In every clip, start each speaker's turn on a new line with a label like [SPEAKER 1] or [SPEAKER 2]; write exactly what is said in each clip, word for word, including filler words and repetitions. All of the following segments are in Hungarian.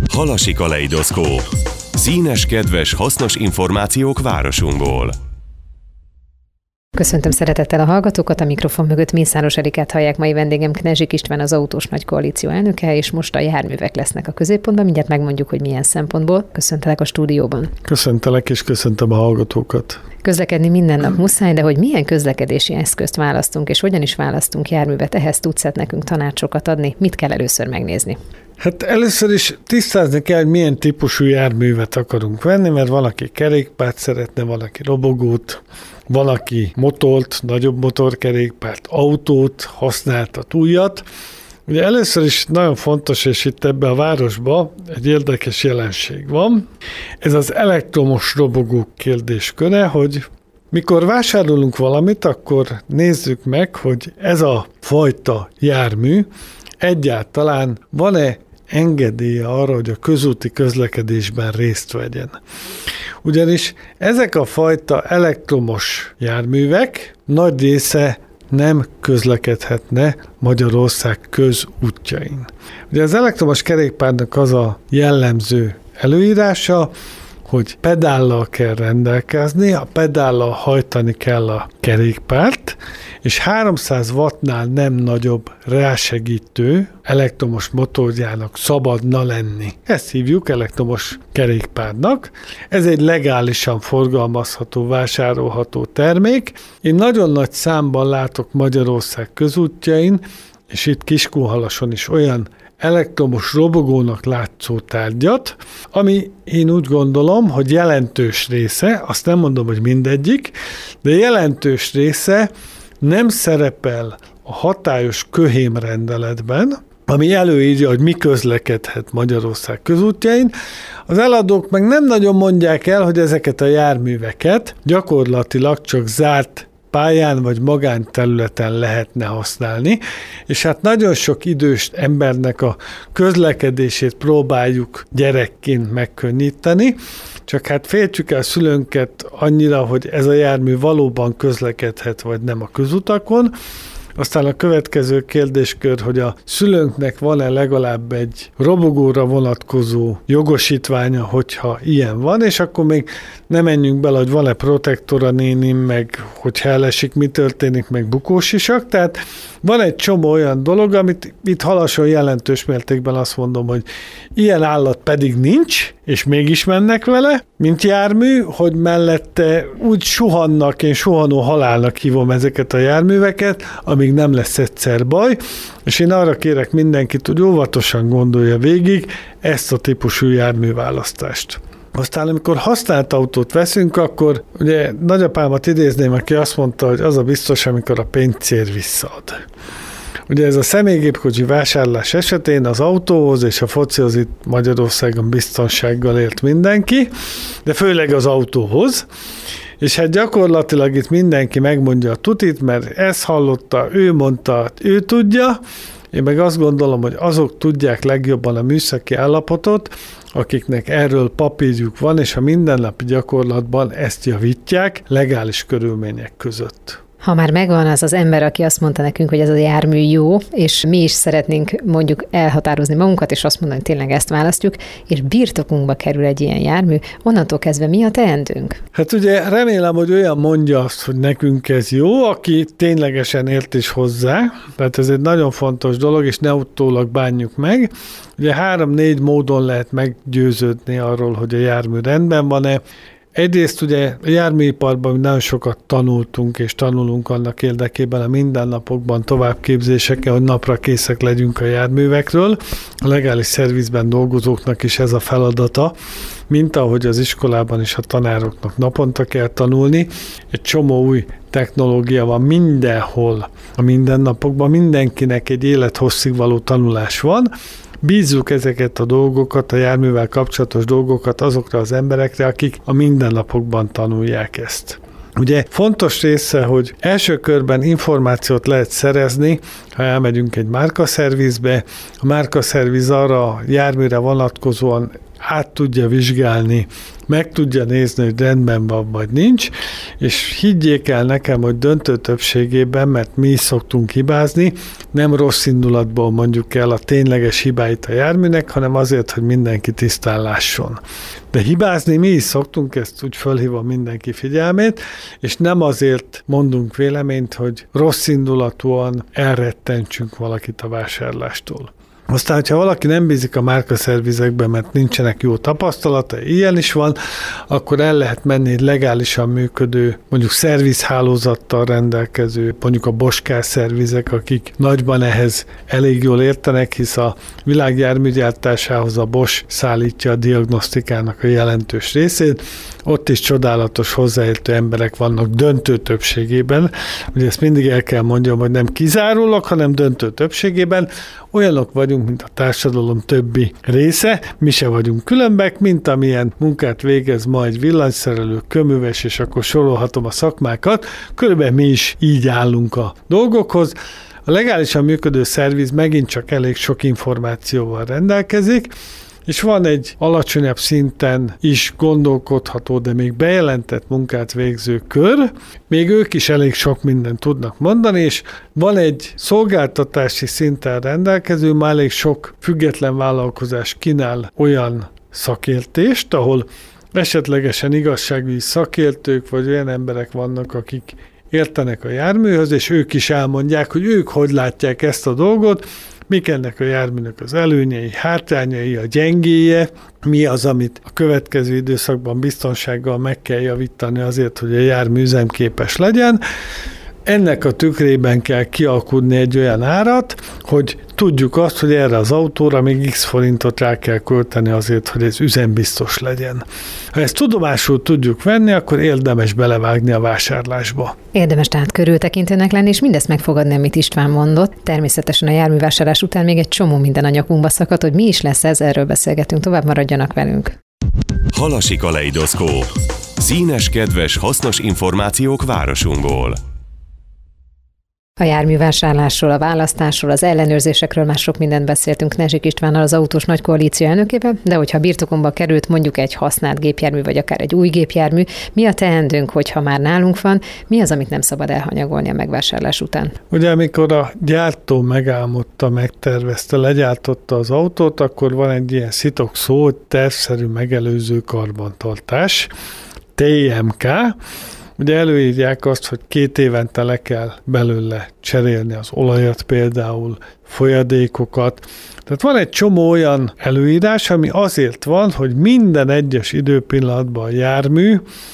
[SPEAKER 1] Halasi kaleidoszkóp. Színes, kedves, hasznos információk városunkból.
[SPEAKER 2] Köszöntöm szeretettel a hallgatókat, a mikrofon mögött Mészáros Erikát hallják. Mai vendégem Knezsik István, az Autós Nagy Koalíció elnöke, és most a járművek lesznek a középpontban. Mindjárt megmondjuk, hogy milyen szempontból. Köszöntelek a stúdióban.
[SPEAKER 3] Köszöntelek, és köszöntöm a hallgatókat.
[SPEAKER 2] Közlekedni minden nap muszáj, de hogy milyen közlekedési eszközt választunk, és hogyan is választunk járművet, ehhez tudsz nekünk tanácsokat adni. Mit kell először megnézni?
[SPEAKER 3] Hát először is tisztázni kell, hogy milyen típusú járművet akarunk venni, mert valaki kerékpárt szeretne, valaki robogót, valaki motort, nagyobb motorkerékpárt, autót, használtat, újat. Ugye először is nagyon fontos, és itt ebbe a városba egy érdekes jelenség van. Ez az elektromos robogók kérdésköre, hogy mikor vásárolunk valamit, akkor nézzük meg, hogy ez a fajta jármű egyáltalán van-e engedélye arra, hogy a közúti közlekedésben részt vegyen. Ugyanis ezek a fajta elektromos járművek nagy része nem közlekedhetne Magyarország közútjain. Ugye az elektromos kerékpárnak az a jellemző előírása, hogy pedállal kell rendelkezni, a pedállal hajtani kell a kerékpárt, és háromszáz wattnál nem nagyobb rásegítő elektromos motorjának szabadna lenni. Ezt hívjuk elektromos kerékpárnak. Ez egy legálisan forgalmazható, vásárolható termék. Én nagyon nagy számban látok Magyarország közútjain, és itt Kiskunhalason is olyan elektromos robogónak látszó tárgyat, ami én úgy gondolom, hogy jelentős része, azt nem mondom, hogy mindegyik, de jelentős része nem szerepel a hatályos köhémrendeletben, ami előírja, hogy mi közlekedhet Magyarország közútjain. Az eladók meg nem nagyon mondják el, hogy ezeket a járműveket gyakorlatilag csak zárt pályán vagy magánterületen lehetne használni, és hát nagyon sok idős embernek a közlekedését próbáljuk gyerekként megkönnyíteni, csak hát féltjük el szülőnket annyira, hogy ez a jármű valóban közlekedhet vagy nem a közutakon. Aztán a következő kérdéskör, hogy a szülőnknek van-e legalább egy robogóra vonatkozó jogosítványa, hogyha ilyen van, és akkor még nem menjünk bele, hogy van-e protektora nénim, meg hogyha elesik, mi történik, meg bukósisak. Tehát van egy csomó olyan dolog, amit itt Halason jelentős mértékben azt mondom, hogy ilyen állat pedig nincs, és mégis mennek vele, mint jármű, hogy mellette úgy suhannak, én suhanó halálnak hívom ezeket a járműveket, amíg nem lesz egyszer baj, és én arra kérek mindenkit, hogy óvatosan gondolja végig ezt a típusú járműválasztást. Aztán, amikor használt autót veszünk, akkor ugye nagyapámat idézném, aki azt mondta, hogy az a biztos, amikor a pénzcér visszaad. Ugye ez a személygépkocsi vásárlás esetén az autóhoz és a focihoz itt Magyarországon biztonsággal élt mindenki, de főleg az autóhoz. És hát gyakorlatilag itt mindenki megmondja a tutit, mert ezt hallotta, ő mondta, ő tudja. Én meg azt gondolom, hogy azok tudják legjobban a műszaki állapotot, akiknek erről papírjuk van, és a mindennapi gyakorlatban ezt javítják legális körülmények között.
[SPEAKER 2] Ha már megvan az az ember, aki azt mondta nekünk, hogy ez a jármű jó, és mi is szeretnénk mondjuk elhatározni magunkat, és azt mondani, hogy tényleg ezt választjuk, és birtokunkba kerül egy ilyen jármű, onnantól kezdve mi a teendőnk?
[SPEAKER 3] Hát ugye remélem, hogy olyan mondja azt, hogy nekünk ez jó, aki ténylegesen ért is hozzá, tehát ez egy nagyon fontos dolog, és ne utólag bánjuk meg. Ugye három-négy módon lehet meggyőződni arról, hogy a jármű rendben van-e. Egyrészt ugye a járműiparban nagyon sokat tanultunk és tanulunk annak érdekében a mindennapokban továbbképzésekkel, hogy napra készek legyünk a járművekről. A legális szervizben dolgozóknak is ez a feladata, mint ahogy az iskolában is a tanároknak naponta kell tanulni. Egy csomó új technológia van mindenhol a mindennapokban, mindenkinek egy élethosszig való tanulás van. Bízzuk ezeket a dolgokat, a járművel kapcsolatos dolgokat azokra az emberekre, akik a mindennapokban tanulják ezt. Ugye fontos része, hogy első körben információt lehet szerezni ha elmegyünk egy márkaszervizbe, a márkaszerviz arra a járműre vonatkozóan át tudja vizsgálni, meg tudja nézni, hogy rendben van, vagy nincs, és higgyék el nekem, hogy döntő többségében, mert mi is szoktunk hibázni, nem rossz indulatból mondjuk el a tényleges hibáit a járműnek, hanem azért, hogy mindenki tisztán lásson. De hibázni mi is szoktunk, ezt úgy fölhívom mindenki figyelmét, és nem azért mondunk véleményt, hogy rossz indulatúan elrettentsünk valakit a vásárlástól. Aztán, hogyha valaki nem bízik a márkaszervizekben, mert nincsenek jó tapasztalata, ilyen is van, akkor el lehet menni egy legálisan működő, mondjuk szervizhálózattal rendelkező, mondjuk a Bosch szervizek, akik nagyban ehhez elég jól értenek, hisz a világ járműgyártásához a Bosch szállítja a diagnosztikának a jelentős részét. Ott is csodálatos hozzáértő emberek vannak döntő többségében. Ugye ezt mindig el kell mondjam, hogy nem kizárólag, hanem döntő többségében. Olyanok vagyunk, mint a társadalom többi része, mi se vagyunk különbek, mint amilyen munkát végez ma egy villanyszerelő, köműves, és akkor sorolhatom a szakmákat. Körülbelül mi is így állunk a dolgokhoz. A legálisan működő szerviz megint csak elég sok információval rendelkezik, és van egy alacsonyabb szinten is gondolkodható, de még bejelentett munkát végző kör, még ők is elég sok mindent tudnak mondani, és van egy szolgáltatási szinten rendelkező, már elég sok független vállalkozás kínál olyan szakértést, ahol esetlegesen igazságügyi szakértők, vagy olyan emberek vannak, akik értenek a járműhöz, és ők is elmondják, hogy ők hogy látják ezt a dolgot, mik ennek a járműnek az előnyei, hátrányai, a gyengéje, mi az, amit a következő időszakban biztonsággal meg kell javítani azért, hogy a jármű üzemképes legyen. Ennek a tükrében kell kialkudni egy olyan árat, hogy tudjuk azt, hogy erre az autóra még x forintot rá kell költeni azért, hogy ez üzembiztos legyen. Ha ezt tudomásul tudjuk venni, akkor érdemes belevágni a vásárlásba.
[SPEAKER 2] Érdemes tehát körültekintőnek lenni, és mindezt megfogadni, amit István mondott. Természetesen a járművásárlás után még egy csomó minden a nyakunkba szakadt, hogy mi is lesz ez, erről beszélgetünk, tovább maradjanak velünk.
[SPEAKER 1] Halasi kaleidoszkóp. Színes, kedves, hasznos információk városunkból.
[SPEAKER 2] A járművásárlásról, a választásról, az ellenőrzésekről már sok mindent beszéltünk Nezsik Istvánnal, az Autós Nagy Koalíció elnökével, de hogyha birtokomba került mondjuk egy használt gépjármű, vagy akár egy új gépjármű, mi a teendőnk, hogyha már nálunk van, mi az, amit nem szabad elhanyagolni a megvásárlás után?
[SPEAKER 3] Ugye amikor a gyártó megálmodta, megtervezte, legyártotta az autót, akkor van egy ilyen szitok szó, tervszerű megelőző karbantartás, té em ká. Ugye előírják azt, hogy két évente le kell belőle cserélni az olajat például, folyadékokat. Tehát van egy csomó olyan előírás, ami azért van, hogy minden egyes időpillanatban a jármű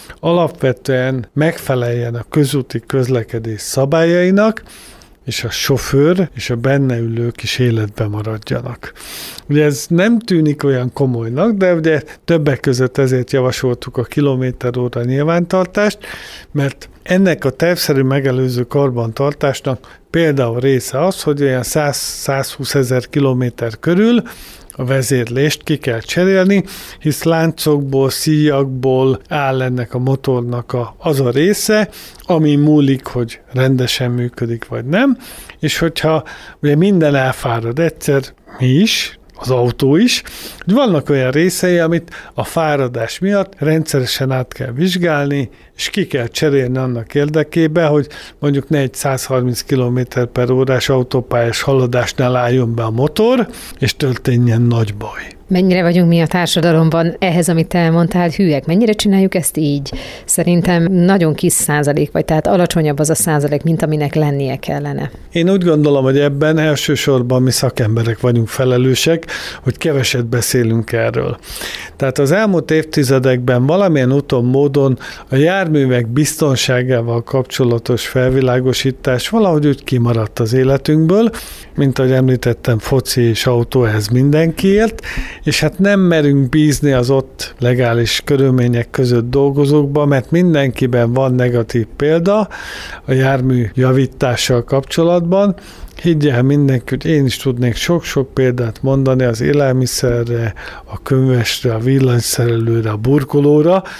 [SPEAKER 3] alapvetően megfeleljen a közúti közlekedés szabályainak, és a sofőr és a benne ülők is életben maradjanak. Ugye ez nem tűnik olyan komolynak, de ugye többek között ezért javasoltuk a kilométeróra nyilvántartást, mert ennek a tervszerű megelőző karbantartásnak például része az, hogy olyan száz-százhúsz ezer kilométer körül a vezérlést ki kell cserélni, hisz láncokból, szíjakból áll ennek a motornak a, az a része, ami múlik, hogy rendesen működik vagy nem, és hogyha ugye minden elfárad egyszer, mi is, az autó is, hogy vannak olyan részei, amit a fáradás miatt rendszeresen át kell vizsgálni, és ki kell cserélni annak érdekében, hogy mondjuk ne egy száz harminc kilométer per órás autópályás haladásnál álljon be a motor, és történjen nagy baj.
[SPEAKER 2] Mennyire vagyunk mi a társadalomban ehhez, amit te elmondtál, hűek? Mennyire csináljuk ezt így? Szerintem nagyon kis százalék, vagy tehát alacsonyabb az a százalék, mint aminek lennie kellene.
[SPEAKER 3] Én úgy gondolom, hogy ebben elsősorban mi szakemberek vagyunk felelősek, hogy keveset beszélünk erről. Tehát az elmúlt évtizedekben valamilyen úton, módon a járművek biztonságával kapcsolatos felvilágosítás valahogy úgy kimaradt az életünkből, mint ahogy említettem, foci és autó, ehhez mindenkiért, és hát nem merünk bízni az ott legális körülmények között dolgozókba, mert mindenkiben van negatív példa a jármű javítással kapcsolatban. Higgyel mindenki, hogy én is tudnék sok-sok példát mondani az élelmiszerre, a könyvesre, a villanyszerelőre, a burkolóra,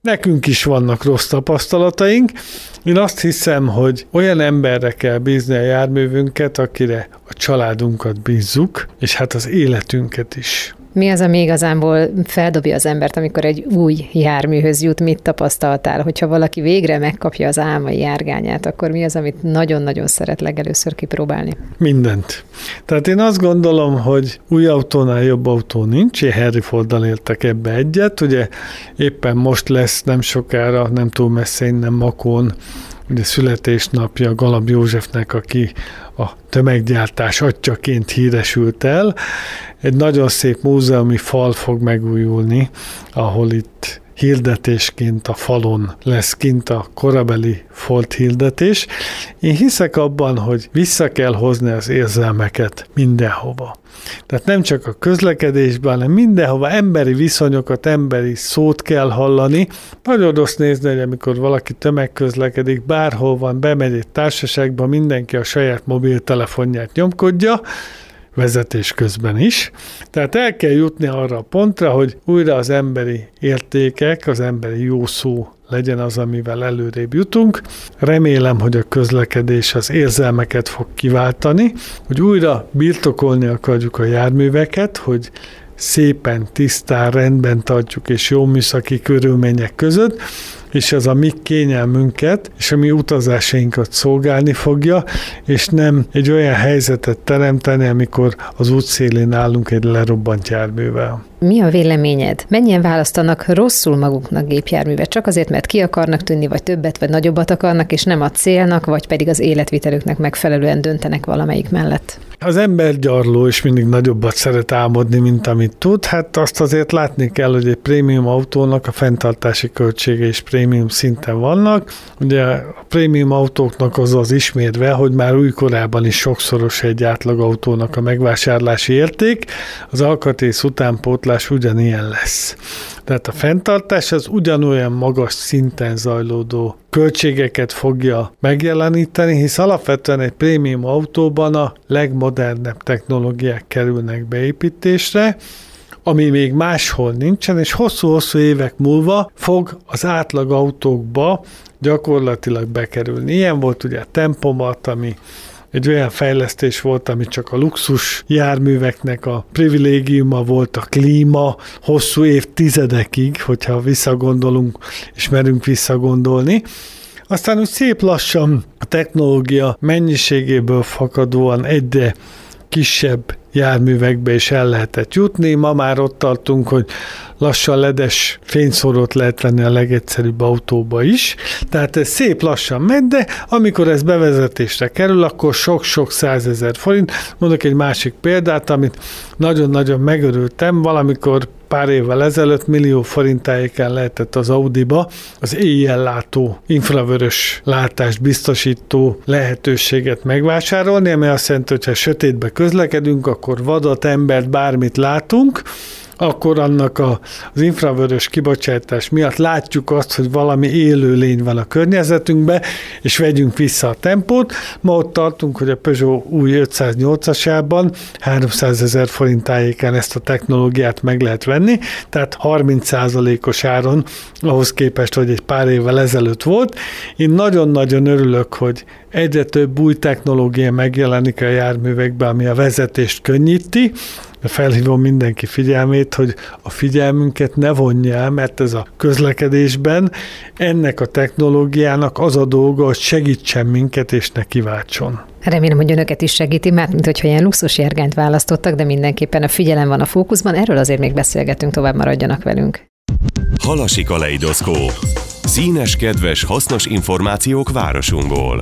[SPEAKER 3] nekünk is vannak rossz tapasztalataink. Én azt hiszem, hogy olyan emberre kell bízni a járművünket, akire a családunkat bízzuk, és hát az életünket is.
[SPEAKER 2] Mi az, ami igazából feldobja az embert, amikor egy új járműhöz jut? Mit tapasztaltál? Hogyha valaki végre megkapja az álmai járgányát, akkor mi az, amit nagyon-nagyon szeret legelőször kipróbálni?
[SPEAKER 3] Mindent. Tehát én azt gondolom, hogy új autónál jobb autó nincs. Én Henry Forddal éltek ebbe egyet. Ugye éppen most lesz nem sokára, nem túl messze innen Makón, ugye születésnapja Galab Józsefnek, aki a tömeggyártás atyaként híresült el. Egy nagyon szép múzeumi fal fog megújulni, ahol itt hirdetésként a falon lesz kint a korabeli folt hirdetés. Én hiszek abban, hogy vissza kell hozni az érzelmeket mindenhova. Tehát nem csak a közlekedésben, hanem mindenhova emberi viszonyokat, emberi szót kell hallani. Nagyon rossz nézni, hogy amikor valaki tömegközlekedik, bárhol van, bemegy egy társaságba, mindenki a saját mobiltelefonját nyomkodja, vezetés közben is. Tehát el kell jutni arra a pontra, hogy újra az emberi értékek, az emberi jó szó legyen az, amivel előrébb jutunk. Remélem, hogy a közlekedés az érzelmeket fog kiváltani, hogy újra birtokolni akarjuk a járműveket, hogy szépen, tisztán, rendben tartjuk és jó műszaki körülmények között, és az a mi kényelmünket és a mi utazásainkat szolgálni fogja, és nem egy olyan helyzetet teremteni, amikor az útszélén állunk egy lerobbant járművel.
[SPEAKER 2] Mi a véleményed? Mennyien választanak rosszul maguknak gépjárművet? Csak azért, mert ki akarnak tűnni, vagy többet, vagy nagyobbat akarnak, és nem a célnak, vagy pedig az életvitelüknek megfelelően döntenek valamelyik mellett?
[SPEAKER 3] Az ember gyarló, és mindig nagyobbat szeret álmodni, mint amit tud. Hát azt azért látni kell, hogy egy prémium autónak a fenntartási költsége is prémium szinten vannak. Ugye a prémium autóknak az az ismérve, hogy már újkorában is sokszoros egy átlag autónak a megvásárlási érték, az alkatrész utánpótlás ugyanilyen lesz. Tehát a fenntartás az ugyanolyan magas szinten zajlódó költségeket fogja megjeleníteni, hisz alapvetően egy prémium autóban a legmodernebb technológiák kerülnek beépítésre, ami még máshol nincsen, és hosszú-hosszú évek múlva fog az átlag autókba gyakorlatilag bekerülni. Ilyen volt ugye a Tempomat, ami egy olyan fejlesztés volt, ami csak a luxus járműveknek a privilégiuma volt, a klíma hosszú évtizedekig, hogyha visszagondolunk, és merünk visszagondolni. Aztán úgy szép lassan a technológia mennyiségéből fakadóan egyre kisebb járművekbe is el lehetett jutni. Ma már ott tartunk, hogy lassan ledes fényszórót lehet venni a legegyszerűbb autóba is. Tehát ez szép lassan megy, de amikor ez bevezetésre kerül, akkor sok-sok százezer forint. Mondok egy másik példát, amit nagyon-nagyon megörültem. Valamikor pár évvel ezelőtt millió forintájéken lehetett az Audiba az éjjellátó, infravörös látást biztosító lehetőséget megvásárolni, ami azt jelenti, hogy ha sötétbe közlekedünk, akkor vadat, embert, bármit látunk, akkor annak a, az infravörös kibocsátás miatt látjuk azt, hogy valami élő lény van a környezetünkben, és vegyünk vissza a tempót. Ma ott tartunk, hogy a Peugeot új ötszáznyolcasában háromszázezer forintájéken ezt a technológiát meg lehet venni, tehát harminc százalékos áron ahhoz képest, hogy egy pár évvel ezelőtt volt. Én nagyon-nagyon örülök, hogy egyre több új technológia megjelenik a járművekben, ami a vezetést könnyíti. Felhívom mindenki figyelmét, hogy a figyelmünket ne vonja el, mert ez a közlekedésben ennek a technológiának az a dolga, hogy segítsen minket és ne kiváltson.
[SPEAKER 2] Remélem, hogy önöket is segíti, mert mint hogyha ilyen luxus járgányt választottak, de mindenképpen a figyelem van a fókuszban, erről azért még beszélgetünk, tovább maradjanak velünk.
[SPEAKER 1] Halasi Kaleidoszkóp. Színes, kedves, hasznos információk városunkból.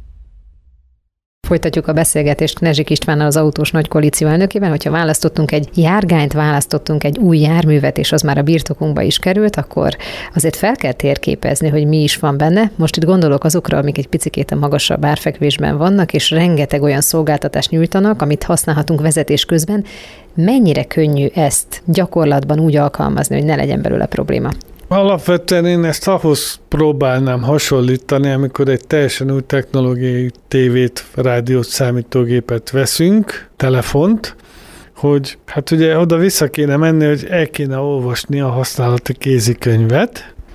[SPEAKER 2] Folytatjuk a beszélgetést Knezsik Istvánnal, az Autós Nagy Koalíció elnökével, hogyha választottunk egy járgányt, választottunk egy új járművet, és az már a birtokunkba is került, akkor azért fel kell térképezni, hogy mi is van benne. Most itt gondolok azokra, amik egy picikét a magasabb árfekvésben vannak, és rengeteg olyan szolgáltatást nyújtanak, amit használhatunk vezetés közben. Mennyire könnyű ezt gyakorlatban úgy alkalmazni, hogy ne legyen belőle probléma?
[SPEAKER 3] Alapvetően én ezt ahhoz próbálnám hasonlítani, amikor egy teljesen új technológiai tévét, rádiót, számítógépet veszünk, telefont, hogy hát ugye oda vissza kéne menni, hogy el kéne olvasni a használati kézikönyvet,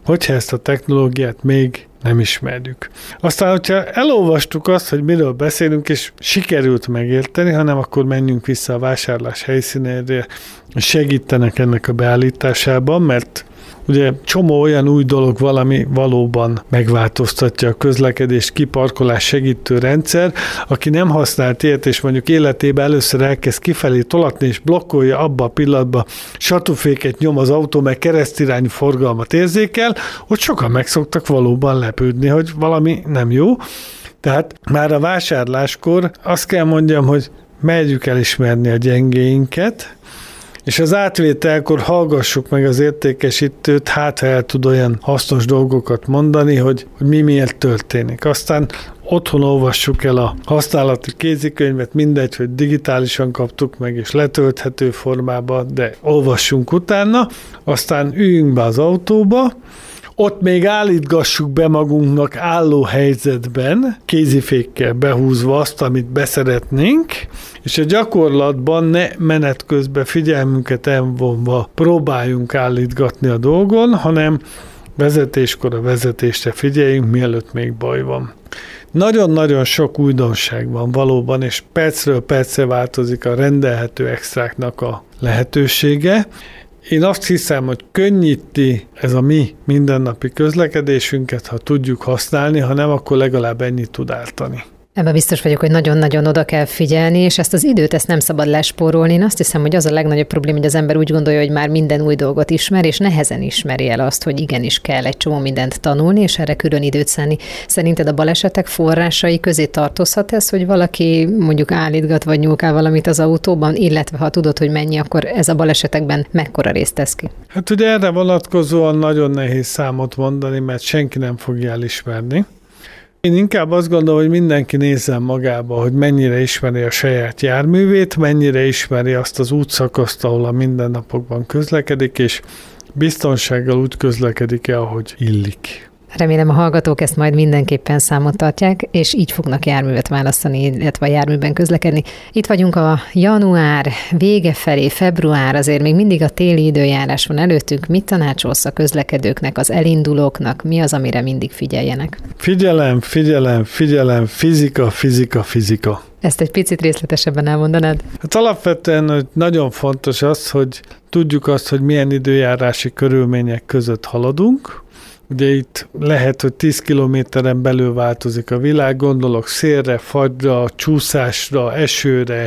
[SPEAKER 3] hogyha ezt a technológiát még nem ismerjük. Aztán, hogyha elolvastuk azt, hogy miről beszélünk, és sikerült megérteni, hanem akkor menjünk vissza a vásárlás helyszínére, és segítenek ennek a beállításában, mert ugye csomó olyan új dolog valami valóban megváltoztatja a közlekedést, kiparkolás segítő rendszer, aki nem használt ilyet, és mondjuk életében először elkezd kifelé tolatni, és blokkolja abba a pillanatban, satúféket nyom az autó, meg keresztirányú forgalmat érzékel, hogy sokan megszoktak valóban lepődni, hogy valami nem jó. Tehát már a vásárláskor azt kell mondjam, hogy merjük elismerni a gyengéinket, és az átvételkor hallgassuk meg az értékesítőt, hát ha el tud olyan hasznos dolgokat mondani, hogy, hogy mi miért történik. Aztán otthon olvassuk el a használati kézikönyvet, mindegy, hogy digitálisan kaptuk meg, és letölthető formában, de olvassunk utána, aztán üljünk be az autóba, ott még állítgassuk be magunknak álló helyzetben, kézifékkel behúzva azt, amit beszeretnénk, és a gyakorlatban ne menet közben figyelmünket elvonva próbáljunk állítgatni a dolgon, hanem vezetéskor a vezetésre figyeljünk, mielőtt még baj van. Nagyon-nagyon sok újdonság van valóban, és percről percre változik a rendelhető extráknak a lehetősége. Én azt hiszem, hogy könnyíti ez a mi mindennapi közlekedésünket, ha tudjuk használni, ha nem, akkor legalább ennyit tud ártani.
[SPEAKER 2] Ebben biztos vagyok, hogy nagyon-nagyon oda kell figyelni, és ezt az időt ezt nem szabad lespórolni. Én azt hiszem, hogy az a legnagyobb probléma, hogy az ember úgy gondolja, hogy már minden új dolgot ismer, és nehezen ismeri el azt, hogy igenis kell egy csomó mindent tanulni, és erre külön időt szállni. Szerinted a balesetek forrásai közé tartozhat ez, hogy valaki mondjuk állítgat vagy nyúlkál valamit az autóban, illetve ha tudod, hogy mennyi, akkor ez a balesetekben mekkora részt tesz ki?
[SPEAKER 3] Hát ugye erre vonatkozóan nagyon nehéz számot mondani, mert senki nem fogja elismerni. Én inkább azt gondolom, hogy mindenki nézzen magába, hogy mennyire ismeri a saját járművét, mennyire ismeri azt az útszakaszt, ahol a mindennapokban közlekedik, és biztonsággal úgy közlekedik-e, ahogy illik.
[SPEAKER 2] Remélem a hallgatók ezt majd mindenképpen számot tartják, és így fognak járművet választani, illetve a járműben közlekedni. Itt vagyunk a január vége felé, február, azért még mindig a téli időjárás van előttünk. Mit tanácsolsz a közlekedőknek, az elindulóknak? Mi az, amire mindig figyeljenek?
[SPEAKER 3] Figyelem, figyelem, figyelem, fizika, fizika, fizika.
[SPEAKER 2] Ezt egy picit részletesebben elmondanád?
[SPEAKER 3] Hát alapvetően nagyon fontos az, hogy tudjuk azt, hogy milyen időjárási körülmények között haladunk. Ugye itt lehet, hogy tíz kilométeren belül változik a világ, gondolok szélre, fagyra, csúszásra, esőre,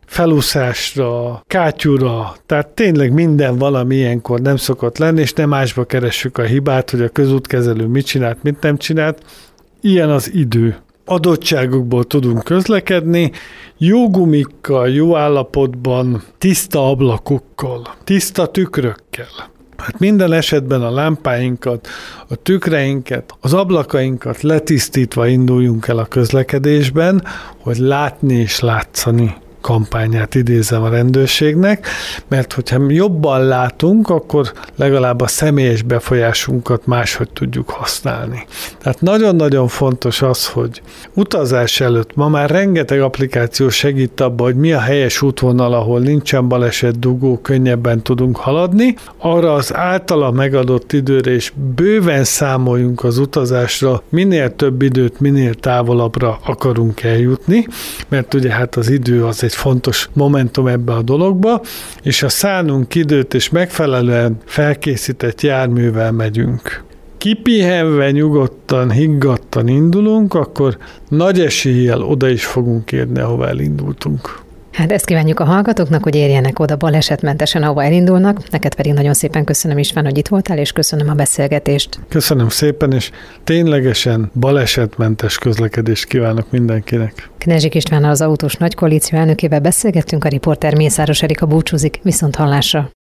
[SPEAKER 3] felúszásra, kátyúra, tehát tényleg minden valami ilyenkor nem szokott lenni, és nem másba keressük a hibát, hogy a közútkezelő mit csinált, mit nem csinált. Ilyen az idő. Adottságokból tudunk közlekedni, jó gumikkal, jó állapotban, tiszta ablakokkal, tiszta tükrökkel. Hát minden esetben a lámpáinkat, a tükreinket, az ablakainkat letisztítva induljunk el a közlekedésben, hogy látni és látszani kampányát idézem a rendőrségnek, mert hogyha jobban látunk, akkor legalább a személyes befolyásunkat máshogy tudjuk használni. Tehát nagyon-nagyon fontos az, hogy utazás előtt ma már rengeteg applikáció segít abban, hogy mi a helyes útvonal, ahol nincsen baleset, dugó, könnyebben tudunk haladni. Arra az általa megadott időre is bőven számoljunk az utazásra, minél több időt, minél távolabbra akarunk eljutni, mert ugye hát az idő az egy fontos momentum ebbe a dologba, és ha szánunk időt és megfelelően felkészített járművel megyünk, kipihenve, nyugodtan, higgadtan indulunk, akkor nagy eséllyel oda is fogunk érni, ahova elindultunk.
[SPEAKER 2] Hát ezt kívánjuk a hallgatóknak, hogy érjenek oda balesetmentesen, ahova elindulnak. Neked pedig nagyon szépen köszönöm, István, hogy itt voltál, és köszönöm a beszélgetést.
[SPEAKER 3] Köszönöm szépen, és ténylegesen balesetmentes közlekedést kívánok mindenkinek.
[SPEAKER 2] Knezsik Istvánnal, az Autós Nagykoalíció elnökével beszélgettünk, a riporter Mészáros Erika búcsúzik, viszont hallásra.